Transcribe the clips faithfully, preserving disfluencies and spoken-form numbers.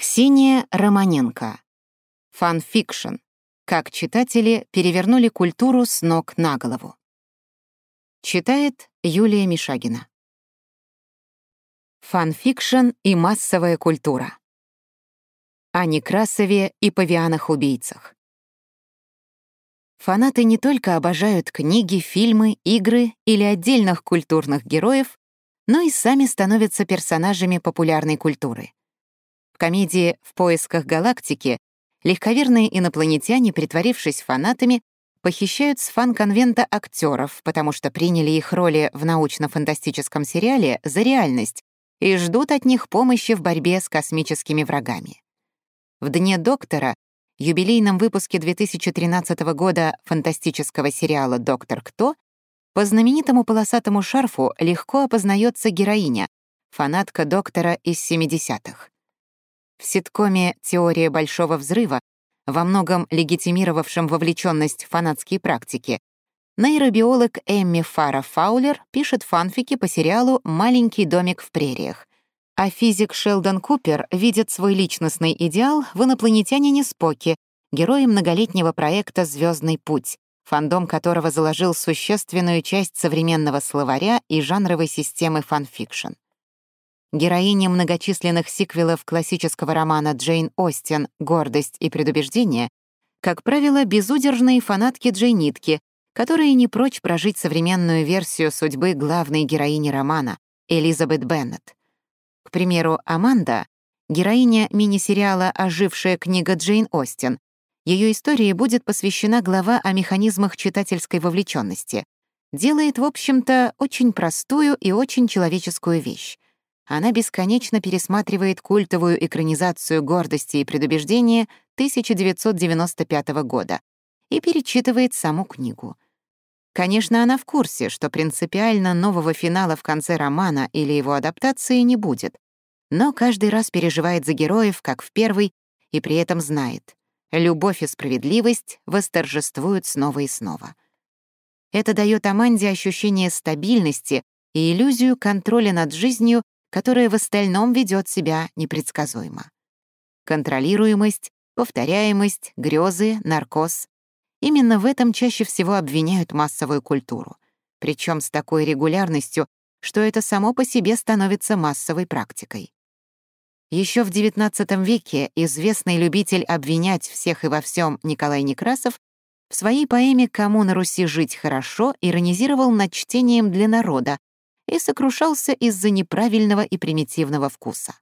Ксения Романенко. Фанфикшн. Как читатели перевернули культуру с ног на голову. Читает Юлия Мишагина. Фанфикшн и массовая культура. О Некрасове и павианах-убийцах. Фанаты не только обожают книги, фильмы, игры или отдельных культурных героев, но и сами становятся персонажами популярной культуры. В комедии «В поисках галактики» легковерные инопланетяне, притворившись фанатами, похищают с фан-конвента актеров, потому что приняли их роли в научно-фантастическом сериале за реальность и ждут от них помощи в борьбе с космическими врагами. В «Дне доктора», юбилейном выпуске две тысячи тринадцатого года фантастического сериала «Доктор Кто», по знаменитому полосатому шарфу легко опознается героиня, фанатка доктора из семидесятых. В ситкоме «Теория большого взрыва», во многом легитимировавшем вовлеченность в фанатские практики, нейробиолог Эмми Фара Фаулер пишет фанфики по сериалу «Маленький домик в прериях», а физик Шелдон Купер видит свой личностный идеал в инопланетянине Споке, герое многолетнего проекта «Звездный путь», фандом которого заложил существенную часть современного словаря и жанровой системы фанфикшн. Героини многочисленных сиквелов классического романа Джейн Остин «Гордость и предубеждение», как правило, безудержные фанатки Джейнитки, которые не прочь прожить современную версию судьбы главной героини романа, Элизабет Беннет. К примеру, Аманда, героиня мини-сериала «Ожившая книга Джейн Остин», ее истории будет посвящена глава о механизмах читательской вовлеченности. Делает, в общем-то, очень простую и очень человеческую вещь. Она бесконечно пересматривает культовую экранизацию «Гордости и предубеждения» тысяча девятьсот девяносто пятого года и перечитывает саму книгу. Конечно, она в курсе, что принципиально нового финала в конце романа или его адаптации не будет, но каждый раз переживает за героев, как в первый, и при этом знает — любовь и справедливость восторжествуют снова и снова. Это дает Аманде ощущение стабильности и иллюзию контроля над жизнью, которая в остальном ведет себя непредсказуемо. Контролируемость, повторяемость, грезы, наркоз — именно в этом чаще всего обвиняют массовую культуру, причем с такой регулярностью, что это само по себе становится массовой практикой. Еще в девятнадцатом веке известный любитель обвинять всех и во всем Николай Некрасов в своей поэме «Кому на Руси жить хорошо» иронизировал над чтением для народа и сокрушался из-за неправильного и примитивного вкуса.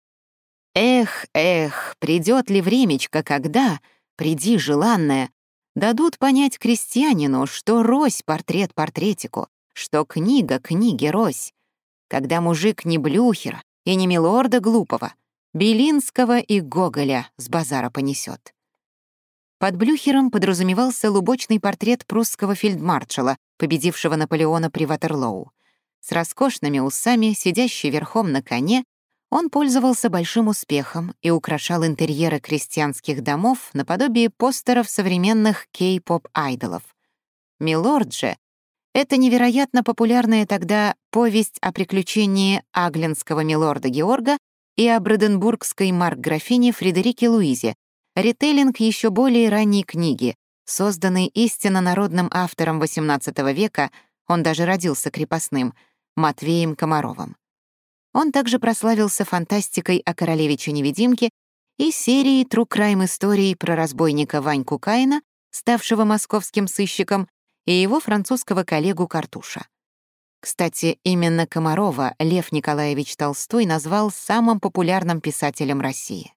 «Эх, эх, придет ли времечко, когда, приди, желанная, дадут понять крестьянину, что рось портрет портретику, что книга книге рось, когда мужик не Блюхера и не милорда глупого, Белинского и Гоголя с базара понесет». Под Блюхером подразумевался лубочный портрет прусского фельдмаршала, победившего Наполеона при Ватерлоу. С роскошными усами, сидящий верхом на коне, он пользовался большим успехом и украшал интерьеры крестьянских домов наподобие постеров современных кей-поп-айдолов. «Милорд» же — это невероятно популярная тогда повесть о приключении аглинского милорда Георга и о бранденбургской маркграфине Фредерике Луизе, ритейлинг еще более ранней книги, созданной истинно народным автором восемнадцатого века, он даже родился крепостным, Матвеем Комаровым. Он также прославился фантастикой о королевиче-невидимке и серией true crime историй про разбойника Ваньку Каина, ставшего московским сыщиком, и его французского коллегу Картуша. Кстати, именно Комарова Лев Николаевич Толстой назвал самым популярным писателем России.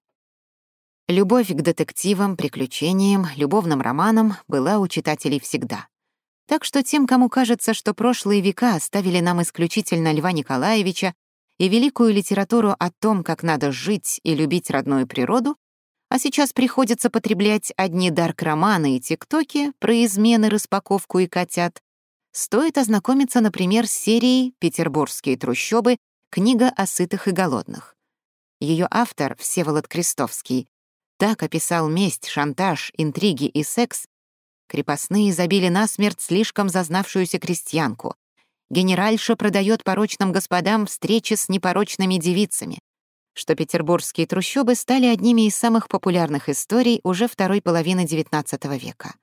Любовь к детективам, приключениям, любовным романам была у читателей всегда. Так что тем, кому кажется, что прошлые века оставили нам исключительно Льва Николаевича и великую литературу о том, как надо жить и любить родную природу, а сейчас приходится потреблять одни дарк-романы и тиктоки про измены, распаковку и котят, стоит ознакомиться, например, с серией «Петербургские трущобы. Книга о сытых и голодных». Ее автор, Всеволод Крестовский, так описал месть, шантаж, интриги и секс. Крепостные забили насмерть слишком зазнавшуюся крестьянку. Генеральша продает порочным господам встречи с непорочными девицами. что петербургские трущобы стали одними из самых популярных историй уже второй половины девятнадцатого века.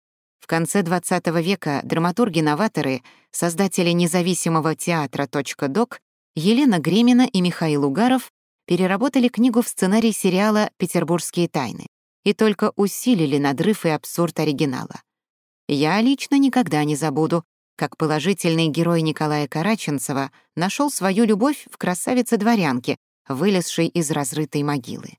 В конце двадцатого века драматурги-новаторы, создатели независимого театра «Док» Елена Гремина и Михаил Угаров переработали книгу в сценарий сериала «Петербургские тайны» и только усилили надрыв и абсурд оригинала. Я лично никогда не забуду, как положительный герой Николая Караченцева нашел свою любовь в красавице-дворянке, вылезшей из разрытой могилы.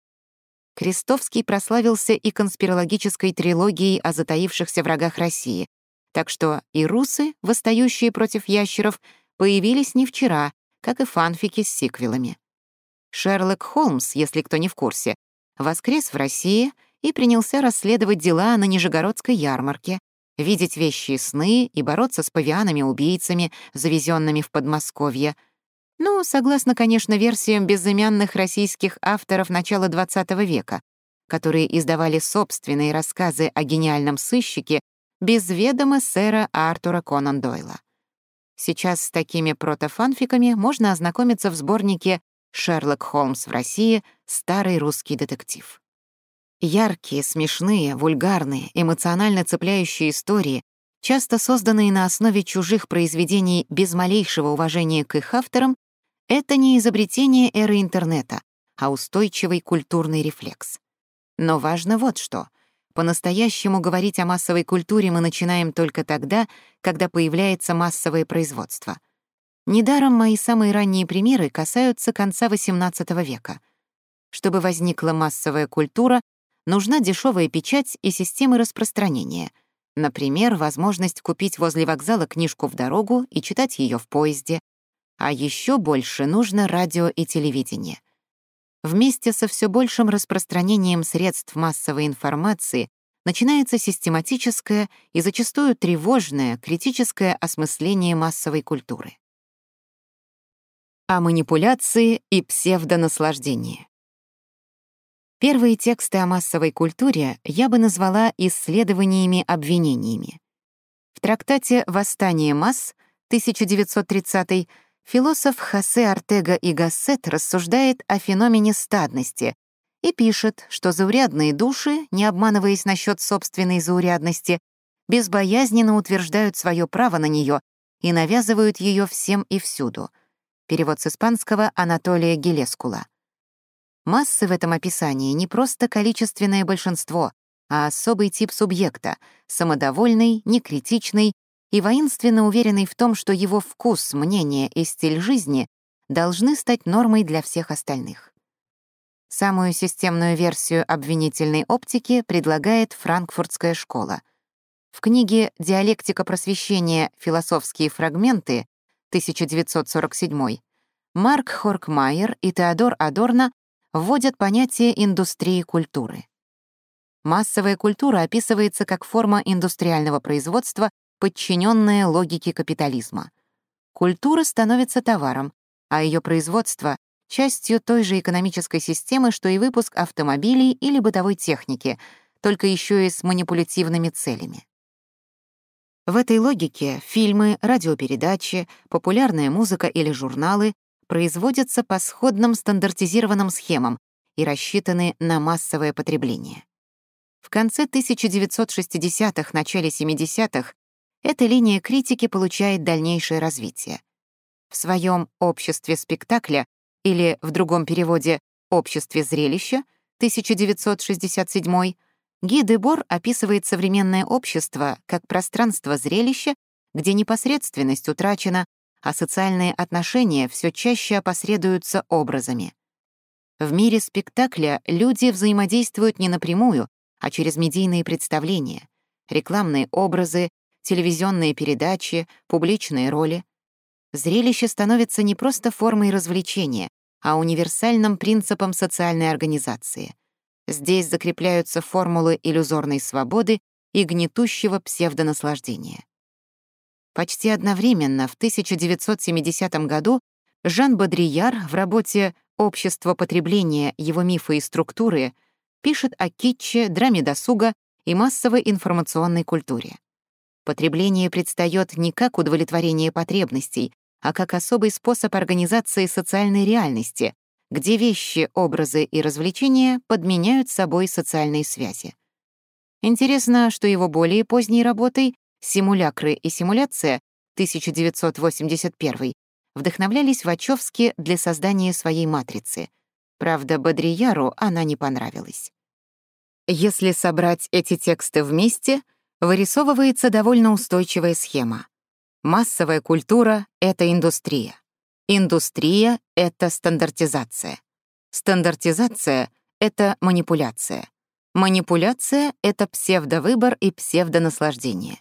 Крестовский прославился и конспирологической трилогией о затаившихся врагах России, так что и русы, восстающие против ящеров, появились не вчера, как и фанфики с сиквелами. Шерлок Холмс, если кто не в курсе, воскрес в России и принялся расследовать дела на Нижегородской ярмарке, видеть вещи и сны и бороться с павианами-убийцами, завезенными в Подмосковье. Ну, согласно, конечно, версиям безымянных российских авторов начала двадцатого века, которые издавали собственные рассказы о гениальном сыщике без ведома сэра Артура Конан Дойла. Сейчас с такими протофанфиками можно ознакомиться в сборнике «Шерлок Холмс в России. Старый русский детектив». Яркие, смешные, вульгарные, эмоционально цепляющие истории, часто созданные на основе чужих произведений без малейшего уважения к их авторам, это не изобретение эры интернета, а устойчивый культурный рефлекс. Но важно вот что. По-настоящему говорить о массовой культуре мы начинаем только тогда, когда появляется массовое производство. Недаром мои самые ранние примеры касаются конца восемнадцатого века. Чтобы возникла массовая культура, нужна дешевая печать и системы распространения. Например, возможность купить возле вокзала книжку в дорогу и читать ее в поезде. А еще больше нужно радио и телевидение. Вместе со все большим распространением средств массовой информации начинается систематическое и зачастую тревожное критическое осмысление массовой культуры. О манипуляции и псевдонаслаждении. Первые тексты о массовой культуре я бы назвала исследованиями-обвинениями. В трактате «Восстание масс» тысяча девятьсот тридцатый философ Хосе Ортега и Гассет рассуждает о феномене стадности и пишет, что заурядные души, не обманываясь насчет собственной заурядности, безбоязненно утверждают свое право на нее и навязывают ее всем и всюду. Перевод с испанского Анатолия Гелескула. Массы в этом описании не просто количественное большинство, а особый тип субъекта, самодовольный, некритичный и воинственно уверенный в том, что его вкус, мнение и стиль жизни должны стать нормой для всех остальных. Самую системную версию обвинительной оптики предлагает франкфуртская школа. В книге «Диалектика просвещения. Философские фрагменты» тысяча девятьсот сорок седьмой Марк Хоркмайер и Теодор Адорно вводят понятие индустрии культуры. Массовая культура описывается как форма индустриального производства, подчиненная логике капитализма. Культура становится товаром, а ее производство — частью той же экономической системы, что и выпуск автомобилей или бытовой техники, только еще и с манипулятивными целями. В этой логике фильмы, радиопередачи, популярная музыка или журналы производятся по сходным стандартизированным схемам и рассчитаны на массовое потребление. В конце тысяча девятьсот шестидесятых, начале семидесятых эта линия критики получает дальнейшее развитие. В своем «Обществе спектакля» или, в другом переводе, «Обществе зрелища» тысяча девятьсот шестьдесят седьмой Ги Дебор описывает современное общество как пространство зрелища, где непосредственность утрачена, а социальные отношения все чаще опосредуются образами. В мире спектакля люди взаимодействуют не напрямую, а через медийные представления, рекламные образы, телевизионные передачи, публичные роли. Зрелище становится не просто формой развлечения, а универсальным принципом социальной организации. Здесь закрепляются формулы иллюзорной свободы и гнетущего псевдонаслаждения. Почти одновременно, в тысяча девятьсот семидесятом году, Жан Бодрияр в работе «Общество потребления. Его мифы и структуры» пишет о китче, драме досуга и массовой информационной культуре. Потребление предстаёт не как удовлетворение потребностей, а как особый способ организации социальной реальности, где вещи, образы и развлечения подменяют собой социальные связи. Интересно, что его более поздней работой «Симулякры и симуляция» тысяча девятьсот восемьдесят первый вдохновлялись Вачовски для создания своей матрицы. Правда, Бодрияру она не понравилась. Если собрать эти тексты вместе, вырисовывается довольно устойчивая схема. Массовая культура — это индустрия. Индустрия — это стандартизация. Стандартизация — это манипуляция. Манипуляция — это псевдовыбор и псевдонаслаждение.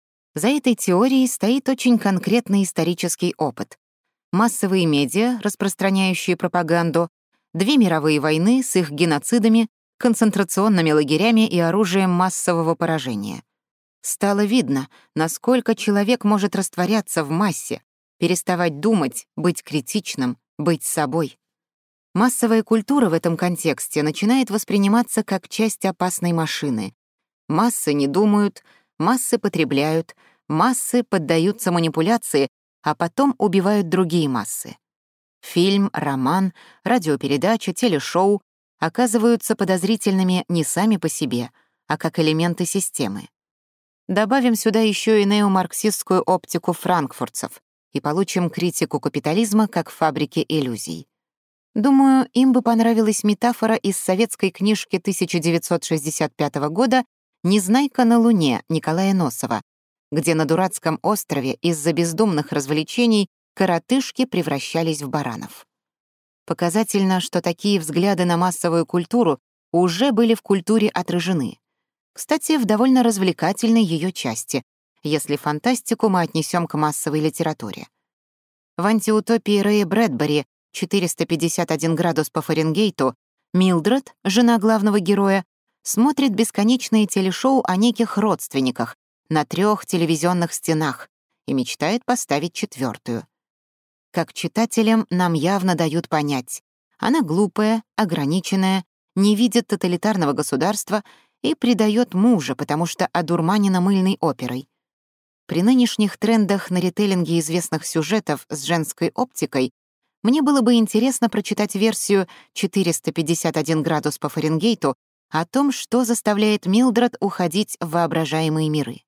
За этой теорией стоит очень конкретный исторический опыт. Массовые медиа, распространяющие пропаганду, две мировые войны с их геноцидами, концентрационными лагерями и оружием массового поражения. Стало видно, насколько человек может растворяться в массе, переставать думать, быть критичным, быть собой. Массовая культура в этом контексте начинает восприниматься как часть опасной машины. Массы не думают, массы потребляют, массы поддаются манипуляции, а потом убивают другие массы. Фильм, роман, радиопередача, телешоу оказываются подозрительными не сами по себе, а как элементы системы. Добавим сюда еще и неомарксистскую оптику франкфуртцев и получим критику капитализма как фабрики иллюзий. Думаю, им бы понравилась метафора из советской книжки тысяча девятьсот шестьдесят пятого года «Незнайка на Луне» Николая Носова, где на дурацком острове из-за бездумных развлечений коротышки превращались в баранов. Показательно, что такие взгляды на массовую культуру уже были в культуре отражены. Кстати, в довольно развлекательной ее части, если фантастику мы отнесем к массовой литературе. В антиутопии Рэя Брэдбери «четыреста пятьдесят один градус по Фаренгейту» Милдред, жена главного героя, смотрит бесконечные телешоу о неких родственниках на трех телевизионных стенах и мечтает поставить четвертую. Как читателям нам явно дают понять, она глупая, ограниченная, не видит тоталитарного государства и предает мужа, потому что одурманена мыльной оперой. При нынешних трендах на ритейлинге известных сюжетов с женской оптикой мне было бы интересно прочитать версию «четыреста пятьдесят один градус по Фаренгейту» о том, что заставляет Милдред уходить в воображаемые миры.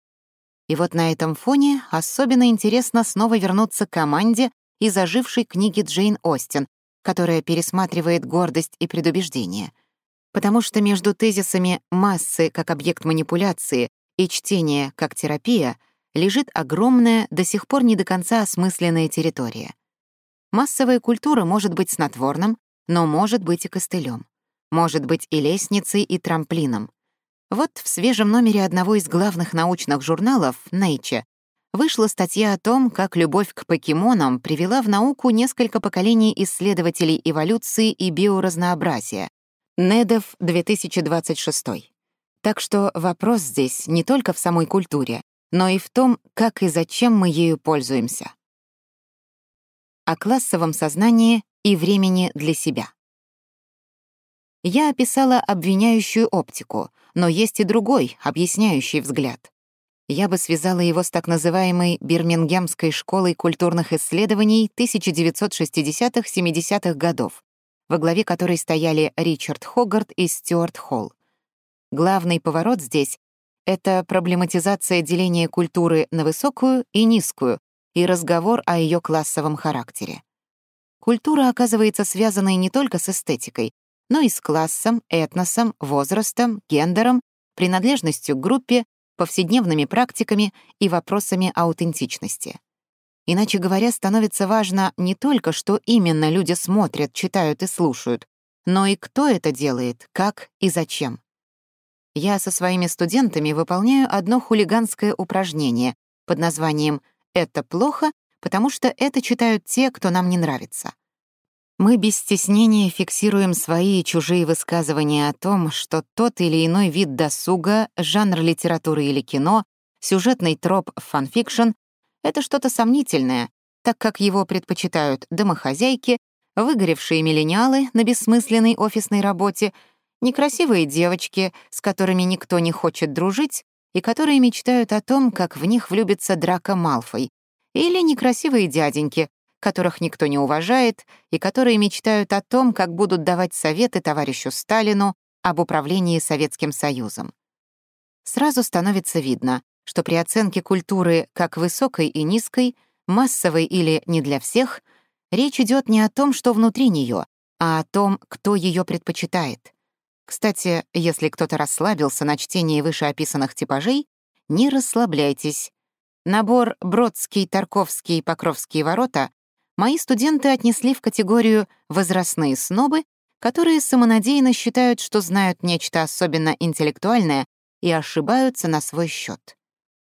И вот на этом фоне особенно интересно снова вернуться к команде из ожившей книги Джейн Остин, которая пересматривает «Гордость и предубеждение», потому что между тезисами «массы как объект манипуляции» и «чтение как терапия» лежит огромная, до сих пор не до конца осмысленная территория. Массовая культура может быть снотворным, но может быть и костылем, может быть и лестницей, и трамплином. Вот в свежем номере одного из главных научных журналов Nature вышла статья о том, как любовь к покемонам привела в науку несколько поколений исследователей эволюции и биоразнообразия. Недов, две тысячи двадцать шестой. Так что вопрос здесь не только в самой культуре, но и в том, как и зачем мы ею пользуемся. О классовом сознании и времени для себя. Я описала обвиняющую оптику, но есть и другой, объясняющий взгляд. Я бы связала его с так называемой Бирмингемской школой культурных исследований тысяча девятьсот шестидесятых-семидесятых годов, во главе которой стояли Ричард Хогарт и Стюарт Холл. Главный поворот здесь — это проблематизация деления культуры на высокую и низкую и разговор о ее классовом характере. Культура оказывается связанной не только с эстетикой, но и с классом, этносом, возрастом, гендером, принадлежностью к группе, повседневными практиками и вопросами аутентичности. Иначе говоря, становится важно не только, что именно люди смотрят, читают и слушают, но и кто это делает, как и зачем. Я со своими студентами выполняю одно хулиганское упражнение под названием «Это плохо, потому что это читают те, кто нам не нравится». Мы без стеснения фиксируем свои и чужие высказывания о том, что тот или иной вид досуга, жанр литературы или кино, сюжетный троп фанфикшн — это что-то сомнительное, так как его предпочитают домохозяйки, выгоревшие миллениалы на бессмысленной офисной работе, некрасивые девочки, с которыми никто не хочет дружить и которые мечтают о том, как в них влюбится Драко Малфой, или некрасивые дяденьки, которых никто не уважает и которые мечтают о том, как будут давать советы товарищу Сталину об управлении Советским Союзом. Сразу становится видно, что при оценке культуры как высокой и низкой, массовой или не для всех, речь идет не о том, что внутри нее, а о том, кто ее предпочитает. Кстати, если кто-то расслабился на чтении вышеописанных типажей, не расслабляйтесь. Набор Бродский, Тарковский, Покровские ворота мои студенты отнесли в категорию «возрастные снобы», которые самонадеянно считают, что знают нечто особенно интеллектуальное и ошибаются на свой счет.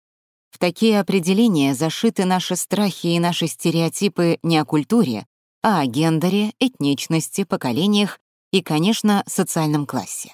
В такие определения зашиты наши страхи и наши стереотипы не о культуре, а о гендере, этничности, поколениях и, конечно, социальном классе.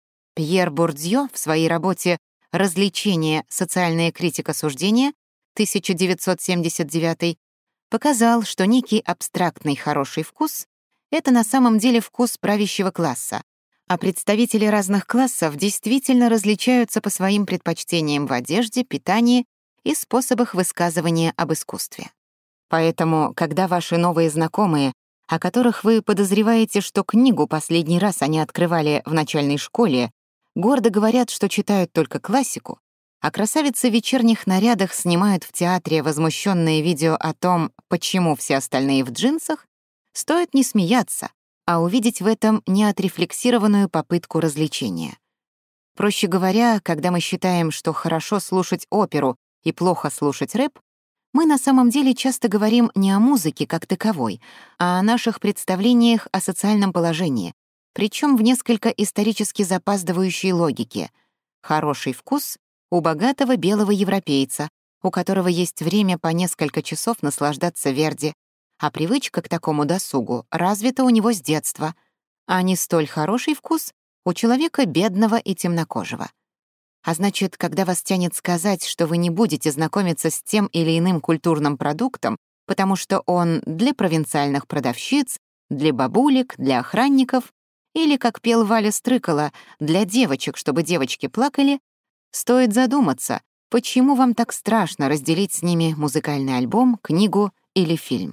Пьер Бурдье в своей работе «Развлечение. Социальная критика суждения» тысяча девятьсот семьдесят девятый показал, что некий абстрактный хороший вкус — это на самом деле вкус правящего класса, а представители разных классов действительно различаются по своим предпочтениям в одежде, питании и способах высказывания об искусстве. Поэтому, когда ваши новые знакомые, о которых вы подозреваете, что книгу последний раз они открывали в начальной школе, гордо говорят, что читают только классику, а красавицы в вечерних нарядах снимают в театре возмущенные видео о том, почему все остальные в джинсах, стоит не смеяться, а увидеть в этом неотрефлексированную попытку развлечения. Проще говоря, когда мы считаем, что хорошо слушать оперу и плохо слушать рэп, мы на самом деле часто говорим не о музыке как таковой, а о наших представлениях о социальном положении, причем в несколько исторически запаздывающей логике. Хороший вкус у богатого белого европейца, у которого есть время по несколько часов наслаждаться Верди, а привычка к такому досугу развита у него с детства, а не столь хороший вкус у человека бедного и темнокожего. А значит, когда вас тянет сказать, что вы не будете знакомиться с тем или иным культурным продуктом, потому что он для провинциальных продавщиц, для бабулек, для охранников, или, как пел Валя Стрыкало, для девочек, чтобы девочки плакали, стоит задуматься, почему вам так страшно разделить с ними музыкальный альбом, книгу или фильм.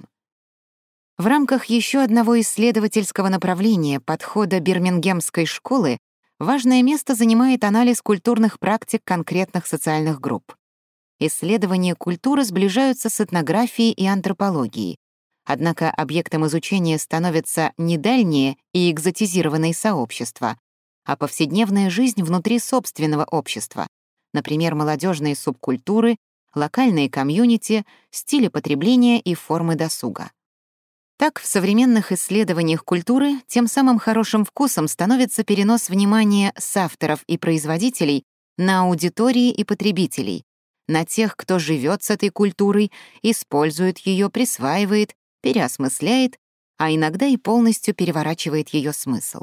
В рамках еще одного исследовательского направления подхода Бирмингемской школы важное место занимает анализ культурных практик конкретных социальных групп. Исследования культуры сближаются с этнографией и антропологией, однако объектом изучения становятся не дальние и экзотизированные сообщества, а повседневная жизнь внутри собственного общества, например, молодежные субкультуры, локальные комьюнити, стили потребления и формы досуга. Так, в современных исследованиях культуры тем самым хорошим вкусом становится перенос внимания с авторов и производителей на аудитории и потребителей, на тех, кто живет с этой культурой, использует ее, присваивает, переосмысляет, а иногда и полностью переворачивает ее смысл.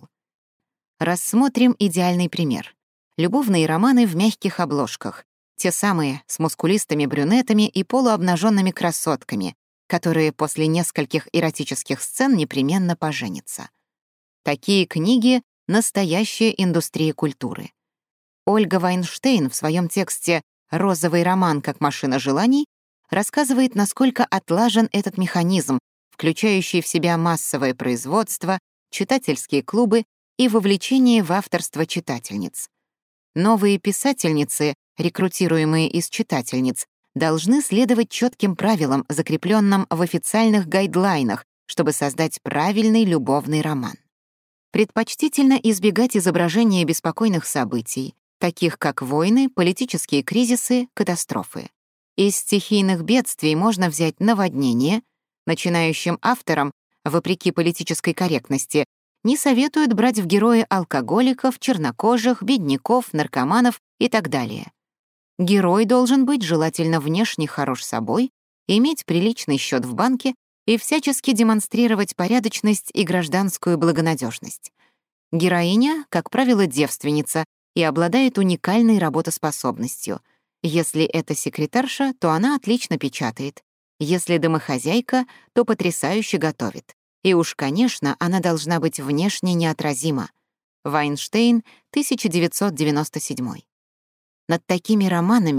Рассмотрим идеальный пример. Любовные романы в мягких обложках, те самые с мускулистыми брюнетами и полуобнаженными красотками, которые после нескольких эротических сцен непременно поженятся. Такие книги — настоящая индустрия культуры. Ольга Вайнштейн в своем тексте «Розовый роман как машина желаний» рассказывает, насколько отлажен этот механизм, включающий в себя массовое производство, читательские клубы и вовлечение в авторство читательниц. Новые писательницы, рекрутируемые из читательниц, должны следовать четким правилам, закрепленным в официальных гайдлайнах, чтобы создать правильный любовный роман. Предпочтительно избегать изображения беспокойных событий, таких как войны, политические кризисы, катастрофы. Из стихийных бедствий можно взять наводнение. Начинающим авторам, вопреки политической корректности, не советуют брать в герои алкоголиков, чернокожих, бедняков, наркоманов и так далее. Герой должен быть желательно внешне хорош собой, иметь приличный счет в банке и всячески демонстрировать порядочность и гражданскую благонадежность. Героиня, как правило, девственница и обладает уникальной работоспособностью. Если это секретарша, то она отлично печатает. Если домохозяйка, то потрясающе готовит. И уж, конечно, она должна быть внешне неотразима. Вайнштейн, тысяча девятьсот девяносто седьмой. Над такими романами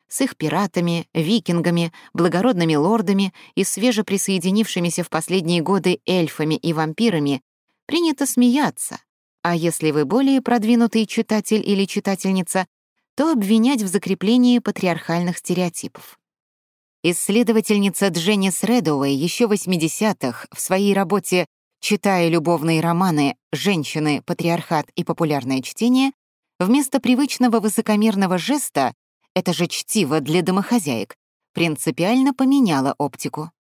с их пиратами, викингами, благородными лордами и свежеприсоединившимися в последние годы эльфами и вампирами, принято смеяться, а если вы более продвинутый читатель или читательница, то обвинять в закреплении патриархальных стереотипов. Исследовательница Дженнис Редоуэй еще в восьмидесятых в своей работе «Читая любовные романы. Женщины, патриархат и популярное чтение» вместо привычного высокомерного жеста «это же чтиво для домохозяек» принципиально поменяла оптику.